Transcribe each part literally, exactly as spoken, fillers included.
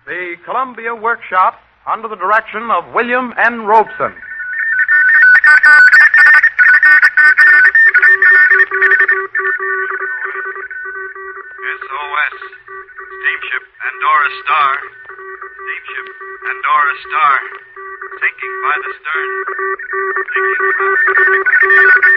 The Columbia Workshop, under the direction of William N. Robeson. S O S. Steamship Pandora Star. Steamship Pandora Star. Sinking by the stern. Sinking by the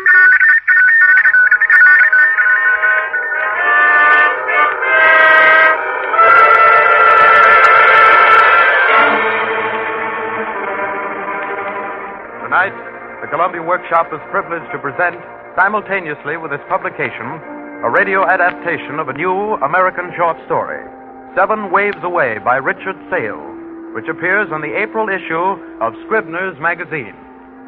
Tonight, the Columbia Workshop is privileged to present, simultaneously with its publication, a radio adaptation of a new American short story, Seven Waves Away by Richard Sales, which appears in the April issue of Scribner's Magazine.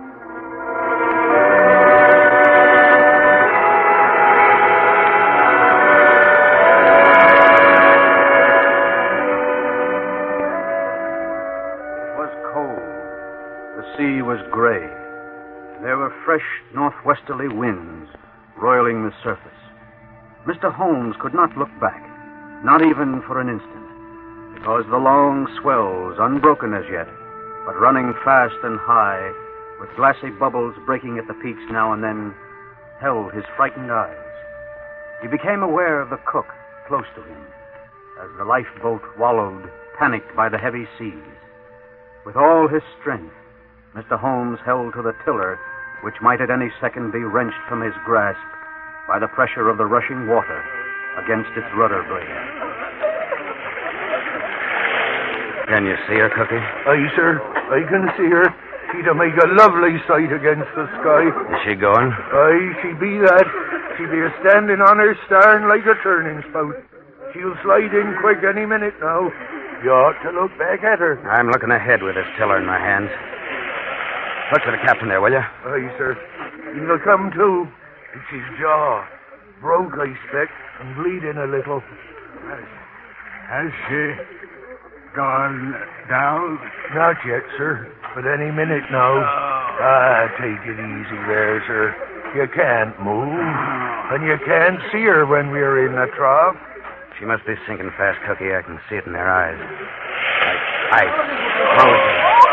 The sea was gray. There were fresh northwesterly winds roiling the surface. Mister Holmes could not look back, not even for an instant, because the long swells, unbroken as yet, but running fast and high, with glassy bubbles breaking at the peaks now and then, held his frightened eyes. He became aware of the cook close to him, as the lifeboat wallowed, panicked by the heavy seas. With all his strength, Mister Holmes held to the tiller, which might at any second be wrenched from his grasp by the pressure of the rushing water against its rudder blade. Can you see her, Cookie? Aye, sir. I can see her. She'd make a lovely sight against the sky. Is she going? Aye, she be that. She be a standing on her stern like a turning spout. She'll slide in quick any minute now. You ought to look back at her. I'm looking ahead with this tiller in my hands. Look to the captain there, will you? Aye, sir. He'll come too. It's his jaw. Broke, I expect, and bleeding a little. Has, has she gone down? Not yet, sir. But any minute now. Oh. Ah, take it easy there, sir. You can't move. And you can't see her when we're in the trough. She must be sinking fast, Cookie. I can see it in their eyes. Ice. Ice. Frozen.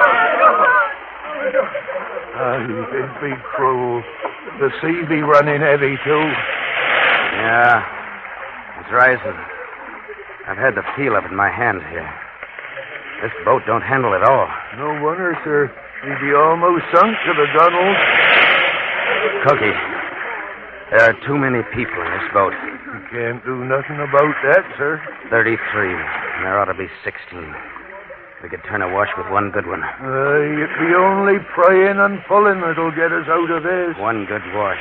Aye, it'd be cruel. The sea be running heavy, too. Yeah. It's rising. I've had the feel of it in my hands here. This boat don't handle it all. No wonder, sir. We'd be almost sunk to the gunwale. Cookie, there are too many people in this boat. You can't do nothing about that, sir. Thirty-three, and there ought to be sixteen. We could turn awash with one good one. Aye, it'd be only praying and pulling that'll get us out of this. One good wash.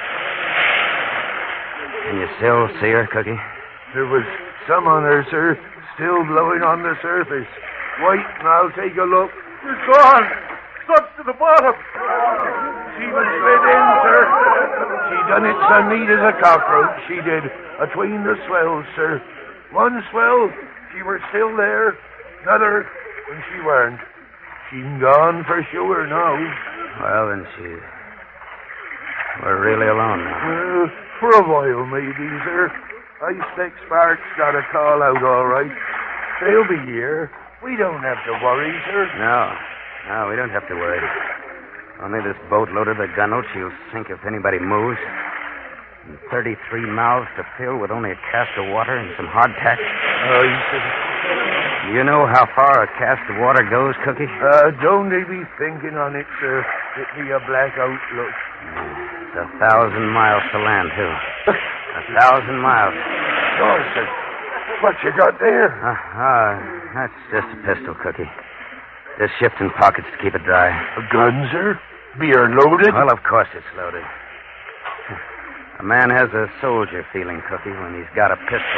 Can you still see her, Cookie? There was some on her, sir, still blowing on the surface. Wait, and I'll take a look. She's gone. Stuck to the bottom. She was slid in, sir. She done it so neat as a cockroach, she did, atween the swells, sir. One swell, she were still there. Another, when she weren't. She's gone for sure now. Well, then she... We're really alone now. Well, for a while, maybe, sir. I expect Sparks got a call out all right. They'll be here. We don't have to worry, sir. No. No, we don't have to worry. Only this boat loaded with gunwale, she'll sink if anybody moves. And thirty-three mouths to fill with only a cast of water and some hardtack. Oh, you said... You know how far a cast of water goes, Cookie? Uh, don't they be thinking on it, sir? It be a blackout look. It's a thousand miles to land, too. A thousand miles. Oh, sir. What you got there? Uh, uh, that's just a pistol, Cookie. Just shifting pockets to keep it dry. A gun, sir? Beer loaded? Well, of course it's loaded. A man has a soldier feeling, Cookie, when he's got a pistol.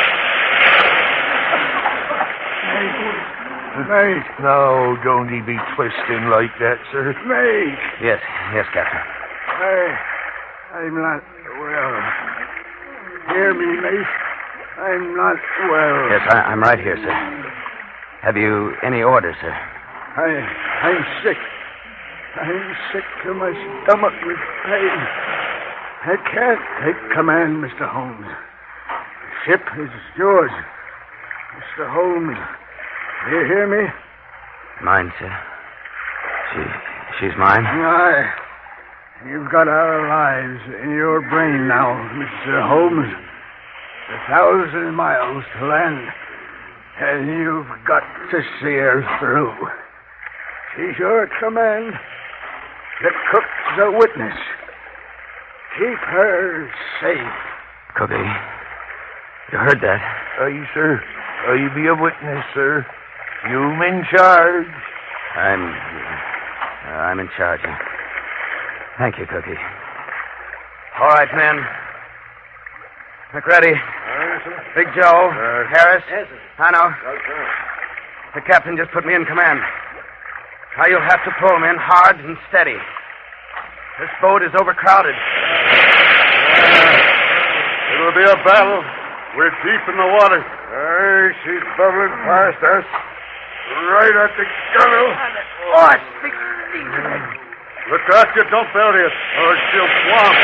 Mate. No, don't he be twisting like that, sir. Mate. Yes, yes, Captain. I, I'm not well. Hear me, mate. I'm not well. Yes, I, I'm right here, sir. Have you any orders, sir? I, I'm sick. I'm sick to my stomach with pain. I can't take command, Mister Holmes. The ship is yours. Mister Holmes, You hear me? Mine, sir. She, she's mine. Aye. You've got our lives in your brain now, Mister Holmes. A thousand miles to land, and you've got to see her through. She's your command. The cook's a witness. Keep her safe. Cookie, you heard that? Aye, sir. I be a witness, sir. You'm in charge. I'm... Uh, I'm in charge. Thank you, Cookie. All right, men. McReady. Big Joe. Uh, Harris. yes, sir. Hanno. The captain just put me in command. Now you'll have to pull men hard and steady. This boat is overcrowded. Uh, it'll be a battle. We're deep in the water. Aye, she's bubbling past us. Right at the gunwale. Oh, speak. Look out you don't belly it, or she'll swamp.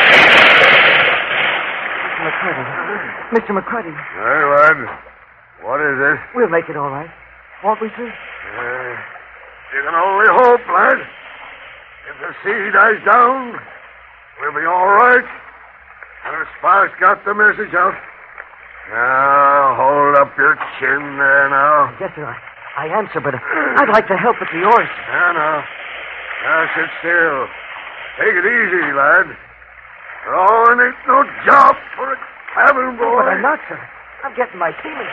McCready. Mister McCready. Aye, lad. What is it? We'll make it all right. Won't we, sir? Uh, you can only hope, lad. If the sea dies down, we'll be all right. And Sparks got the message out. Now, hold up your chin there now. Yes, sir. I, I answer, but I'd like to help with the oars. Now, now. Now, sit still. Take it easy, lad. Rowing ain't no job for a cabin boy. But I'm not, sir. I'm getting my seaman's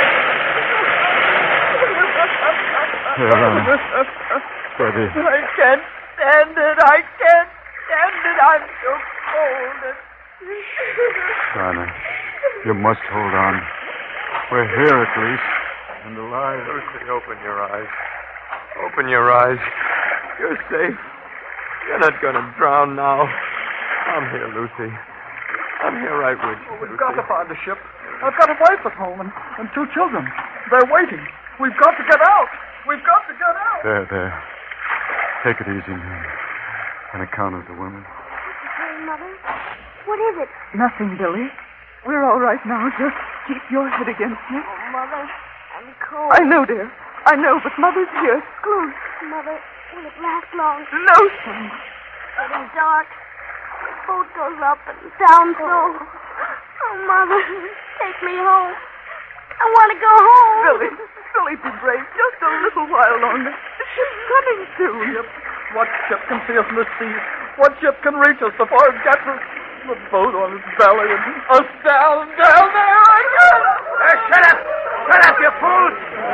Steady. I can't stand it. I can't stand it. I'm so cold. Donna, you must hold on. We're here at least, and alive. Lucy, open your eyes. Open your eyes. You're safe. You're not going to drown now. I'm here, Lucy. I'm here right with you. Oh, we've got to find the ship. I've got a wife at home and, and two children. They're waiting. We've got to get out. We've got to get out. There, there. Take it easy, man. On account of the women. Hey, Mother. What is it? Nothing, Billy. We're all right now. Just keep your head against me. Oh, Mother, I'm cold. I know, dear. I know, but Mother's here. Close. Mother, will it last long? No, son. It's getting dark. The boat goes up and down so. Oh, Mother, take me home. I want to go home. Billy, Billy, be brave. Just a little while longer. The ship's coming soon. Ship? What ship can see us in the sea? What ship can reach us before it gets us? The boat on its belly and us down, down there again. Hey, shut up! Shut up, you fools!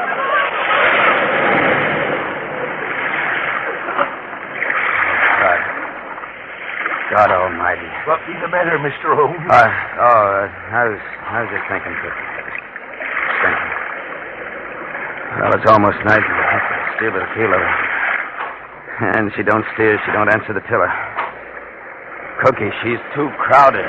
God. God Almighty. What be the matter, Mister Holmes? Uh, oh, uh, I was, I was just thinking, too. Just thinking. Well, it's almost night, and I have to steer with the keel over. And she don't steer, she don't answer the tiller. Cookie, she's too crowded.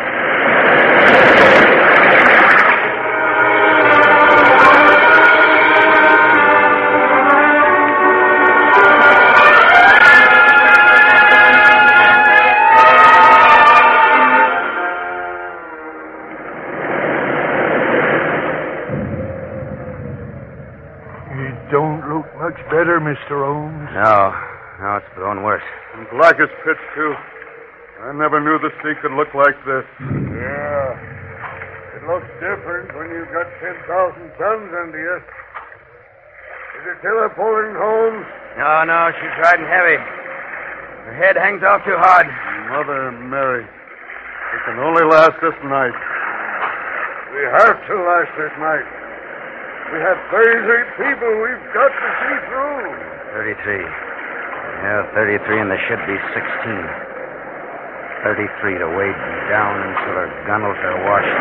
You don't look much better, Mister Holmes. No, no, it's growing worse. And black as pitch, too. I never knew the sea could look like this. Yeah. It looks different when you've got ten thousand tons under you. Is the tiller pulling, Holmes? No, no, she's riding heavy. Her head hangs off too hard. Mother Mary. It can only last this night. We have to last this night. We have thirty-three people we've got to see through. Thirty-three. Yeah, thirty-three, and there should be sixteen. Thirty-three to wade down until her gunnels are washed.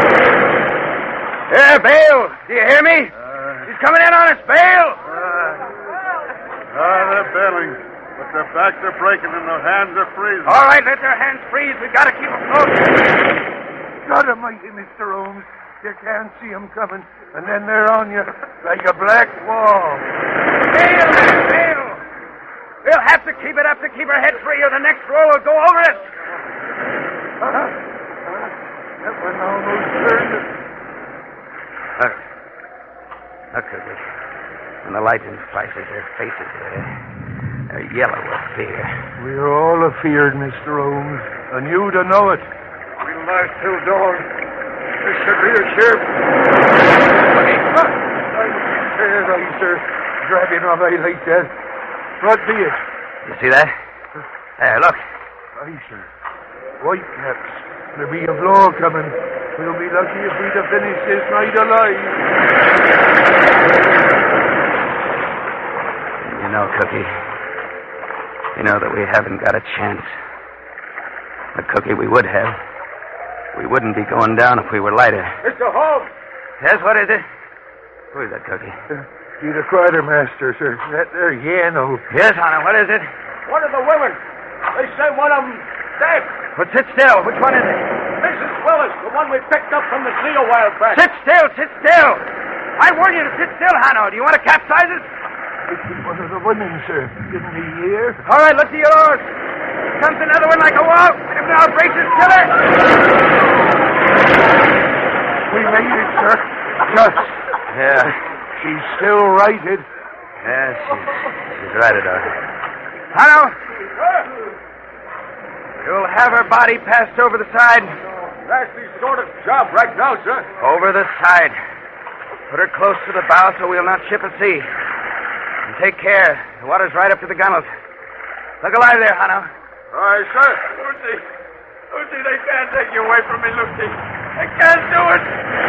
Here, Bale! Do you hear me? Uh, He's coming in on us, Bale! uh, ah, they're bailing. But their backs are breaking and their hands are freezing. All right, let their hands freeze. We've got to keep them close. God almighty, Mister Holmes. You can't see 'em coming, and then they're on you like a black wall. Bale, Bale! We'll have to keep it up to keep her head free, or the next roll will go over us. Uh, uh, that one almost turned it. Look. Look, Cookie. When the light flashes their faces, they're, they're yellow with fear. We're all afeared, Mister Holmes, and you to know it. We'll last till dawn. This should be a ship. There, I, sir. Dragging off I like that. What be it? You see that? There, look. Aye, sir. White caps. There'll be a blow coming. We'll be lucky if we'd have finished this night alive. You know, Cookie, you know that we haven't got a chance. But, Cookie, we would have. We wouldn't be going down if we were lighter. Mister Holmes! Yes, what is it? Who is that, Cookie? Uh, be the quartermaster, sir. That there Yano. Yes, Honor, what is it? One of the women. They say one of them dead. But sit still. Which one is it? Missus Willis, the one we picked up from the sea a while back. Sit still, sit still. I warn you to sit still, Hanno. Do you want to capsize us? It's one of the women, sir. Didn't he hear? All right, look to your oars. Here comes another one like a wall. Get him now, braces, killer. We made it, sir. Just. Yeah. She's still righted. Yeah, she's, she's righted, all right. Hanno. You'll have her body passed over the side. Nasty sort of job right now, sir. Over the side. Put her close to the bow so we'll not ship a sea. And take care. The water's right up to the gunwales. Look alive there, Hanno. Aye, sir. Lucy. Lucy, they can't take you away from me, Lucy. They can't do it.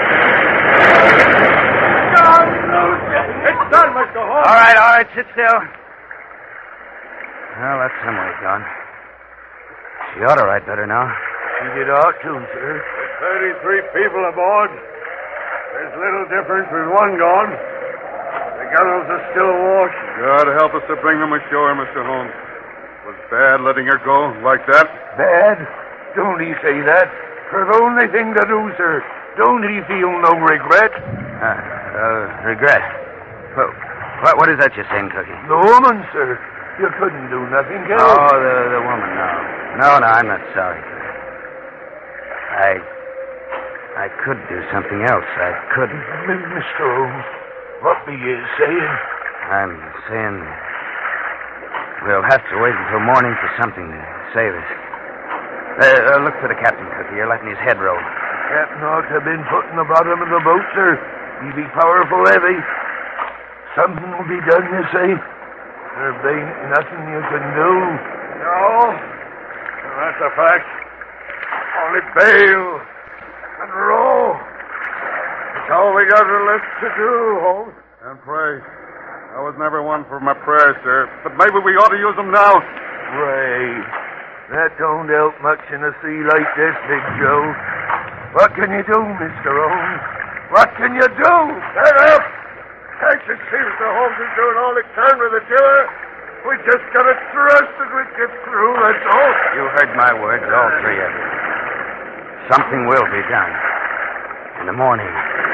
No, Lucy. It's done, Mister Holmes. All right, all right. Sit still. Well, that's some way gone. She ought to write better now. She did ought to, sir. Thirty-three people aboard. There's little difference with one gone. The gunnels are still awash. God help us to bring them ashore, Mister Holmes. It was bad letting her go like that. Bad? Don't he say that? For the only thing to do, sir. Don't he feel no regret? Uh, uh, regret? Well, what, what is that you're saying, Cookie? The woman, sir. You couldn't do nothing else. Oh, the, the woman, no. No, no, I'm not sorry. I... I could do something else. I could. M- Mister Holmes, what be you saying? I'm saying we'll have to wait until morning for something to save us. Uh, uh, look for the captain, Cookie. You're letting his head roll. The captain ought to have been put in the bottom of the boat, sir. He'd be powerful heavy. Something will be done, you say? There ain't nothing you can do. No. That's a fact. Only bail and row. That's all we got left to do, Holmes. And pray. I was never one for my prayers, sir. But maybe we ought to use them now. Pray. That don't help much in a sea like this, Big Joe. What can you do, Mister Holmes? What can you do? Get up! Can't you see Mister Holmes is doing all he can with the tiller? We just got to trust that we get through, that's all. You heard my words, all three of you. Something will be done. In the morning.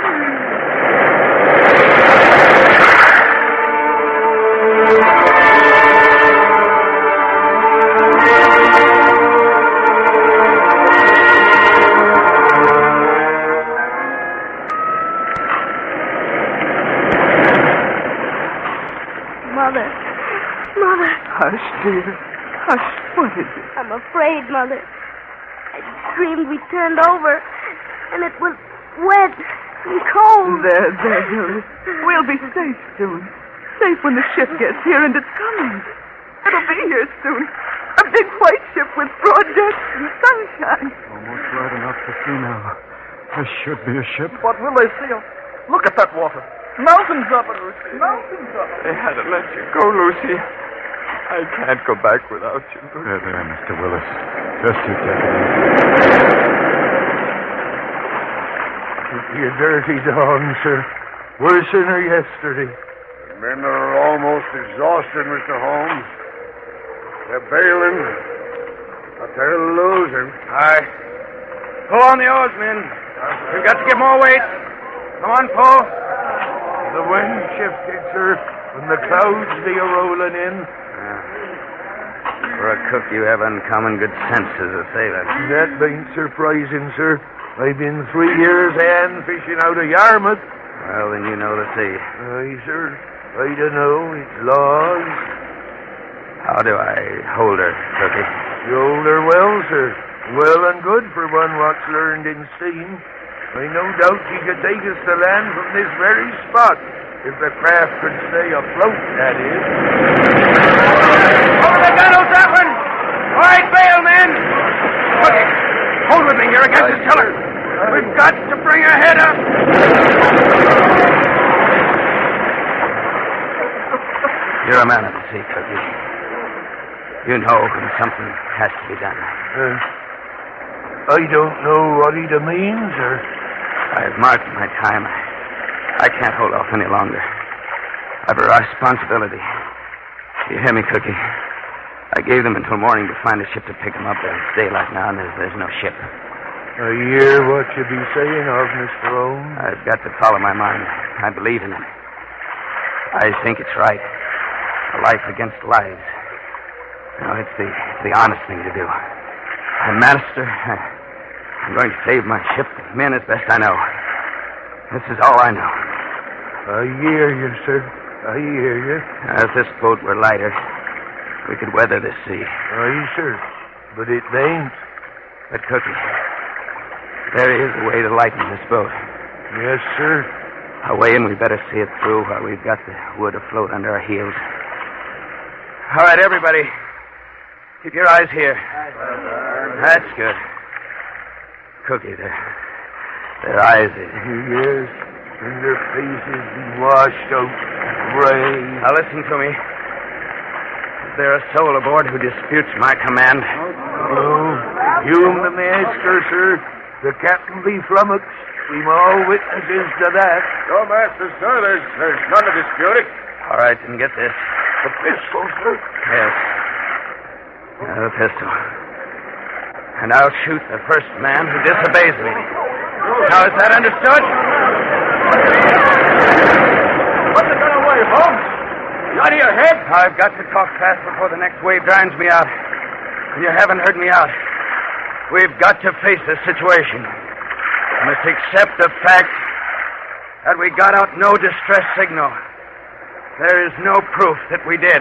Mother. Mother. Hush, dear. Hush. What is it? I'm afraid, Mother. I dreamed we turned over, and it was wet and cold. There, there, Willis. We'll be safe soon. Safe when the ship gets here, and it's coming. It'll be here soon. A big white ship with broad decks and sunshine. Almost right enough to see now. This should be a ship. What will they see? Look at that water. Mountains up it, Lucy. Mountains up it. They had to let you go, Lucy. I can't go back without you, Lucy. There, there, Mister Willis. Just you take it easy. You dirty dog, sir. Worse than her yesterday. The men are almost exhausted, Mister Holmes. They're bailing, but they're losing. Aye. Pull on the oars, men. We've got to get more weight. Come on, pull. The wind shifted, sir, and the clouds be a-rolling in. Yeah. For a cook, you have uncommon good sense as a sailor. That ain't surprising, sir. I've been three years hand fishing out of Yarmouth. Well, then you know the sea. Aye, sir. I don't know. It's laws. How do I hold her, Cookie? You hold her well, sir. Well and good for one what's learned in steam. I no doubt she could take us to land from this very spot, if the craft could stay afloat, that is. Over the gunnels, that one! All right, bail, men! Cookie, hold with me here against the tiller. We've got to bring her head up. You're a man of the sea, Cookie. You know when something has to be done. Uh, I don't know what it means, sir. I've marked my time. I can't hold off any longer. I've a responsibility. You hear me, Cookie? I gave them until morning to find a ship to pick them up. It's daylight now, and there's, there's no ship. I hear what you be saying of, Mister Holmes. I've got to follow my mind. I believe in it. I think it's right. A life against lives. No, it's the, it's the honest thing to do. I'm master. I'm going to save my ship and men as best I know. This is all I know. I hear you, sir. I hear you. Now, if this boat were lighter, we could weather this sea. Aye, sir. But it ain't. But, Cookie, there is a way to lighten this boat. Yes, sir. A way, and we better see it through while we've got the wood afloat under our heels. All right, everybody. Keep your eyes here. That's good. Cookie, their, their eyes are... Yes, and their faces be washed out gray. Now, listen to me. Is there a soul aboard who disputes my command? Oh, you the master, sir. The captain be flummoxed. We've all witnesses to that. No, master, sir. There's, there's none to dispute it. All right, then get this. The pistol, sir? Yes. Yeah, the pistol. And I'll shoot the first man who disobeys me. Now, is that understood? Put the gun away, Holmes. You out of your head? I've got to talk fast before the next wave drowns me out. And you haven't heard me out. We've got to face this situation. We must accept the fact that we got out no distress signal. There is no proof that we did.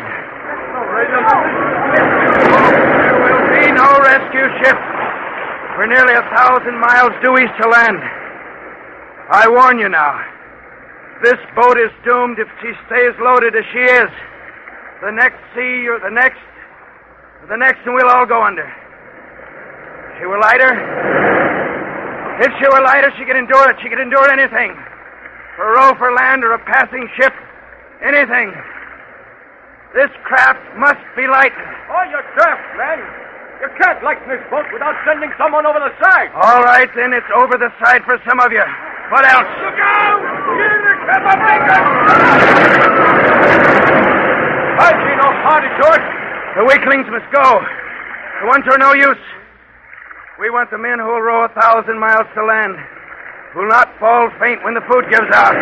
There will be no rescue ship. We're nearly a thousand miles due east to land. I warn you now. This boat is doomed if she stays loaded as she is. The next sea or the next, or the next, and we'll all go under. If she were lighter, if she were lighter, she could endure it. She could endure anything. For a row for land or a passing ship, anything. This craft must be lightened. Oh, you're daft, man. You can't lighten this boat without sending someone over the side. All right, then it's over the side for some of you. What else? Look out! Here they come up, Lincoln! I see no party to it. The weaklings must go. The ones who are no use. We want the men who will row a thousand miles to land, who will not fall faint when the food gives out.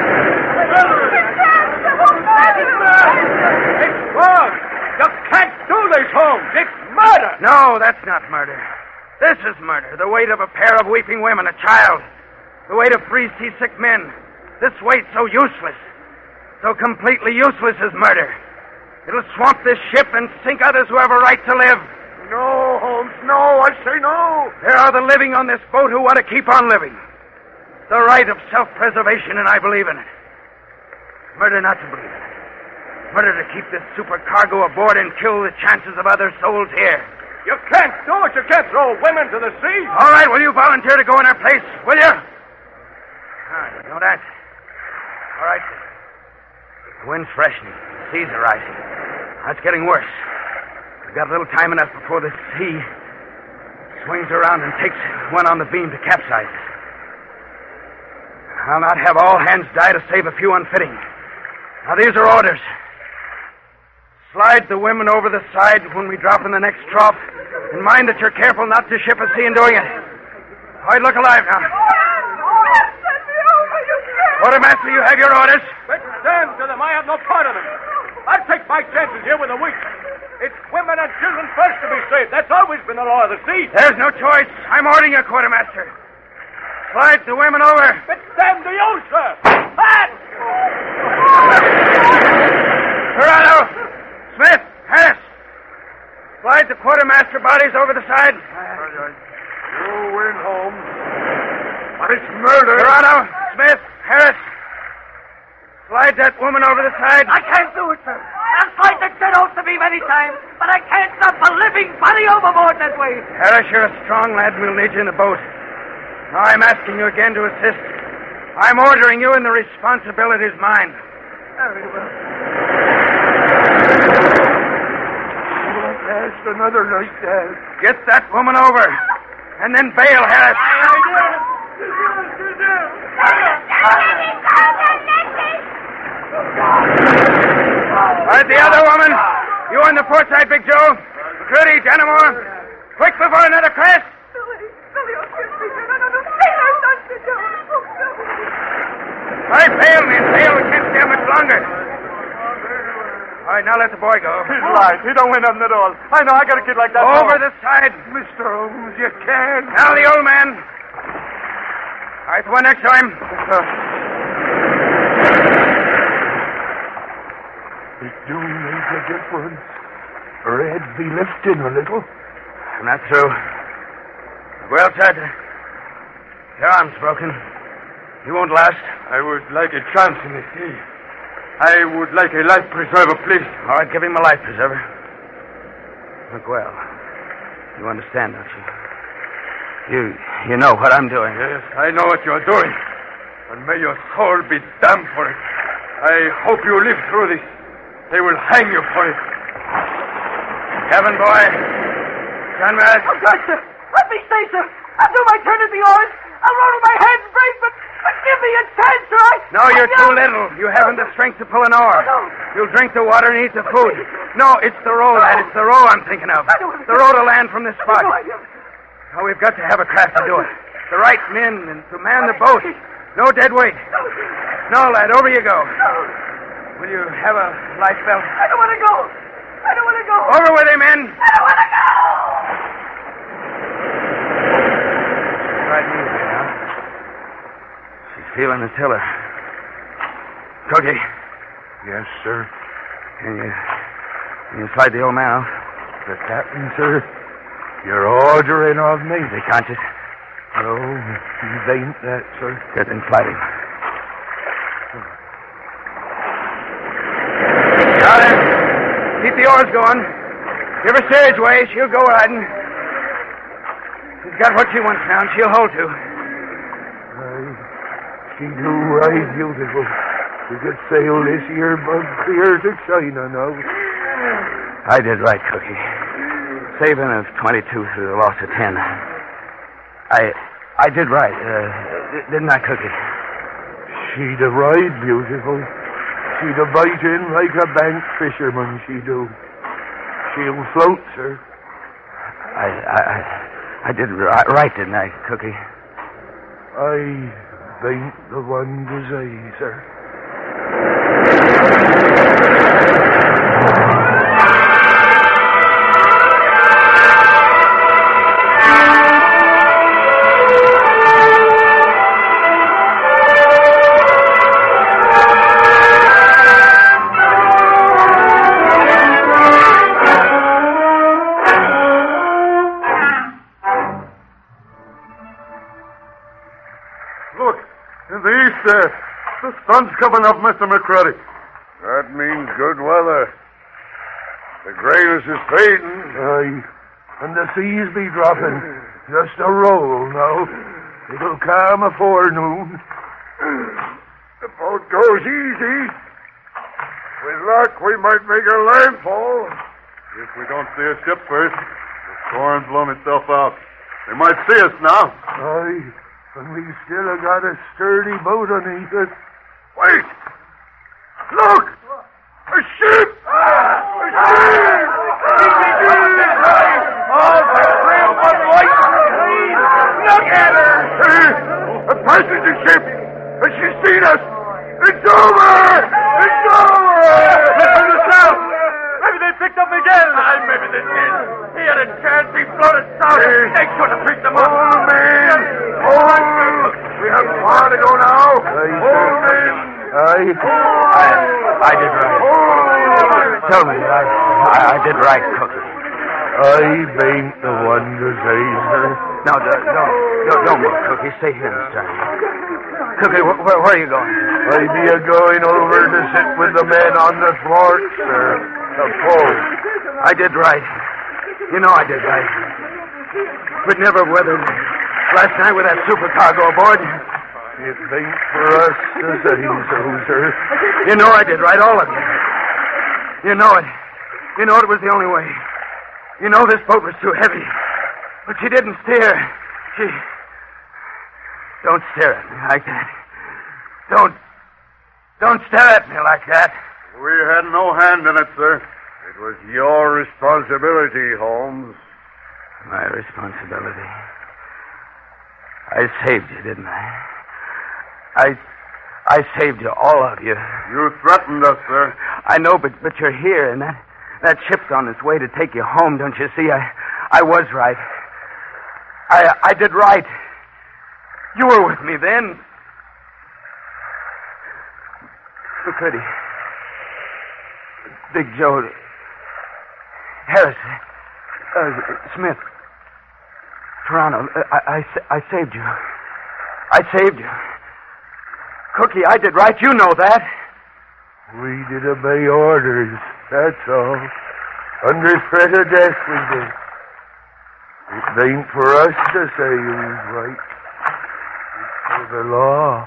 It's wrong. You can't do this, Holmes. It's murder. No, that's not murder. This is murder. The weight of a pair of weeping women, a child. The weight of three seasick men. This weight so useless, so completely useless is murder. It'll swamp this ship and sink others who have a right to live. No, Holmes, no. I say no. There are the living on this boat who want to keep on living. The right of self-preservation, and I believe in it. Murder not to believe in it. Murder to keep this supercargo aboard and kill the chances of other souls here. You can't do it. You can't throw women to the sea. All right, will you volunteer to go in our place? Will you? Ah, you know that. All right. The wind's freshening. The seas are rising. Now, it's getting worse. We've got a little time enough before the sea swings around and takes one on the beam to capsize us. I'll not have all hands die to save a few unfitting. Now, these are orders. Slide the women over the side when we drop in the next trough. And mind that you're careful not to ship a sea in doing it. All right, look alive now. Quartermaster, you have your orders. But stand to them. I have no part of them. I'll take my chances here with the weak. It's women and children first to be saved. That's always been the law of the sea. There's no choice. I'm ordering you, Quartermaster. Slide the women over. But stand to you, sir. Back! after bodies over the side. You win home. But it's murder. Toronto, Smith, Harris. Slide that woman over the side. I can't do it, sir. I've tried that dead oath to me many times, but I can't stop a living body overboard that way. Harris, you're a strong lad, and we'll need you in the boat. Now I'm asking you again to assist. I'm ordering you, and the responsibility is mine. Very well. You won't last another night, Dad. Get that woman over, and then bail, Harris. All right, the other woman. You on the port side, Big Joe. McCready, Danamore. Quick before another crash. All right, bail, men. Bail. We can't stay much longer. All right, now let the boy go. He's right. He don't win nothing at all. I know. I got a kid like that. Over the side. Mister Holmes, you can't. Now the old man. All right, the one next to him. It do make a difference. Her head be lifting a little. I'm not through. Well, Ted, your arm's broken. You won't last. I would like a chance in the sea. I would like a life preserver, please. All right, give him a life preserver. Look, well, you understand, don't you? You you know what I'm doing. Yes, I know what you're doing. And may your soul be damned for it. I hope you live through this. They will hang you for it. Kevin, boy. Conrad. Oh, God, sir. Let me stay, sir. I'll do my turn at the oars. I'll roll with my hands break, but, but give me a chance, sir. I, no, you're I too little. You haven't the strength to pull an oar. Oh, no. You'll drink the water and eat the food. No, it's the row, No. lad. It's the row I'm thinking of. I don't The row to land from this spot. No, I don't. Now, we've got to have a craft to do it. The right men and to man the boat. No dead weight. No, lad, over you go. Will you have a life belt? I don't want to go. I don't want to go. Over with him, men. I don't want to go. Right easy now. She's feeling the tiller. Cookie, Yes, sir. can you, can you slide the old man off? The captain, sir. You're ordering of me. Is he conscious? No, he ain't that, sir. Good, then slide him. Now then, keep the oars going. Give her steerage way. She'll go riding. She's got what she wants now, and she'll hold to. Aye. She do ride beautiful. We could sail this year bug clear to China now. I did right, Cookie. Saving of twenty-two through the loss of ten. I I did right, uh, didn't I, Cookie? She'd a ride beautiful. She'd a bite in like a bank fisherman, she do. She'll float, sir. I I, I, I did right, right, didn't I, Cookie? I ain't the one to say, sir. Look, in the east there. The sun's coming up, Mister McCready. That means good weather. The grayness is fading. Aye. And the seas be dropping. Just a roll now. It'll calm afore noon. The boat goes easy. With luck, we might make a landfall. If we don't see a ship first, the storm's blown itself out. They might see us now. Aye. And we still have got a sturdy boat underneath us. Wait! Look! A ship! A ship! All the real one white. Look at her! A passenger ship! Has she seen us? It's over! It's over! Look from the south. Maybe they picked up again. Aye, maybe they did. He had a chance. He floated south. They should have picked him up. Old man! Old! We have far to go now. Old man! I, I, I did right. Tell me, I, I, I did right, Cookie. I ain't the one to say, sir. No, no, no, no, don't move, Cookie. Stay here this time. Cookie, wh- where, where are you going? I be a going over to sit with the men on the thwart, sir. The pole. I did right. You know I did right. But never weathered last night with that supercargo aboard. It ain't for us to say so, sir. You know I did right, all of you. You know it. You know it was the only way. You know this boat was too heavy. But she didn't steer. She... Don't stare at me like that. Don't... Don't stare at me like that. We had no hand in it, sir. It was your responsibility, Holmes. My responsibility. I saved you, didn't I? I... I saved you, all of you. You threatened us, sir. I know, but but you're here, and that that ship's on its way to take you home, don't you see? I I was right. I I did right. You were with me then. Who could he? Big Joe. Harris. Uh, Smith. Toronto. I, I, I saved you. I saved you. Cookie, I did right. You know that. We did obey orders, that's all. Under threat of death, we did. It ain't for us to say who's right. It's for the law.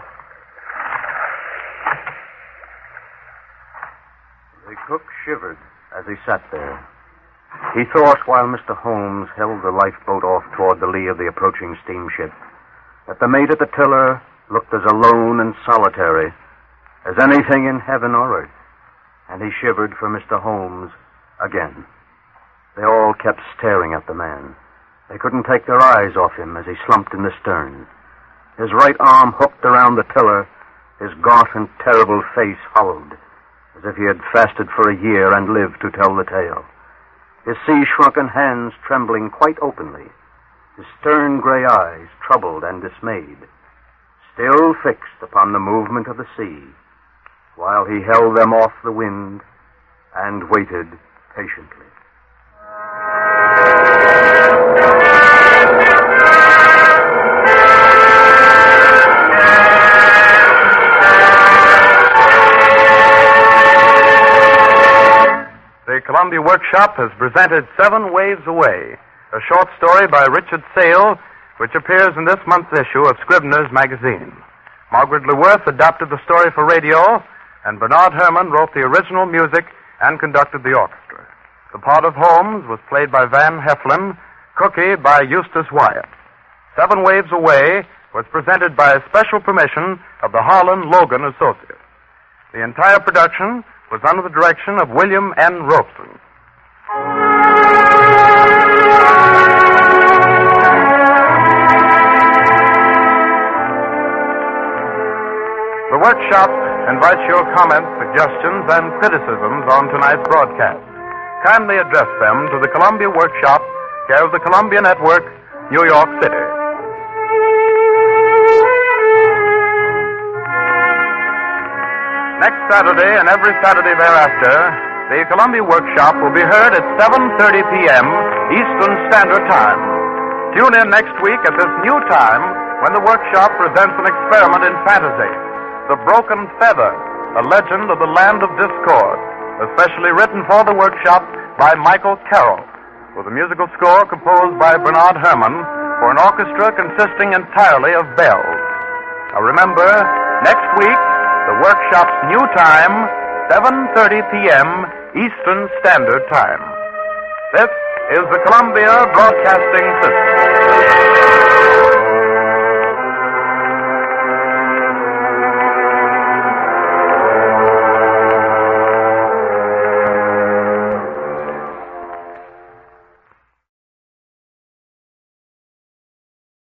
The cook shivered as he sat there. He thought, while Mister Holmes held the lifeboat off toward the lee of the approaching steamship, that the mate at the tiller looked as alone and solitary as anything in heaven or earth, and he shivered for Mister Holmes again. They all kept staring at the man. They couldn't take their eyes off him as he slumped in the stern. His right arm hooked around the tiller, his gaunt and terrible face hollowed, as if he had fasted for a year and lived to tell the tale. His sea-shrunken hands trembling quite openly, his stern gray eyes troubled and dismayed, still fixed upon the movement of the sea, while he held them off the wind and waited patiently. The Columbia Workshop has presented Seven Waves Away, a short story by Richard Sale, which appears in this month's issue of Scribner's Magazine. Margaret Leworth adapted the story for radio, and Bernard Herrmann wrote the original music and conducted the orchestra. The part of Holmes was played by Van Heflin, Cookie by Eustace Wyatt. Seven Waves Away was presented by special permission of the Harlan Logan Associates. The entire production was under the direction of William N. Robeson. The Workshop invites your comments, suggestions, and criticisms on tonight's broadcast. Kindly address them to the Columbia Workshop, care of the Columbia Network, New York City. Next Saturday and every Saturday thereafter, the Columbia Workshop will be heard at seven thirty p.m. Eastern Standard Time. Tune in next week at this new time when the Workshop presents an experiment in fantasy, The Broken Feather, a legend of the land of discord, especially written for the Workshop by Michael Carroll, with a musical score composed by Bernard Herrmann for an orchestra consisting entirely of bells. Now remember, next week, the Workshop's new time, seven thirty p.m. Eastern Standard Time. This is the Columbia Broadcasting System.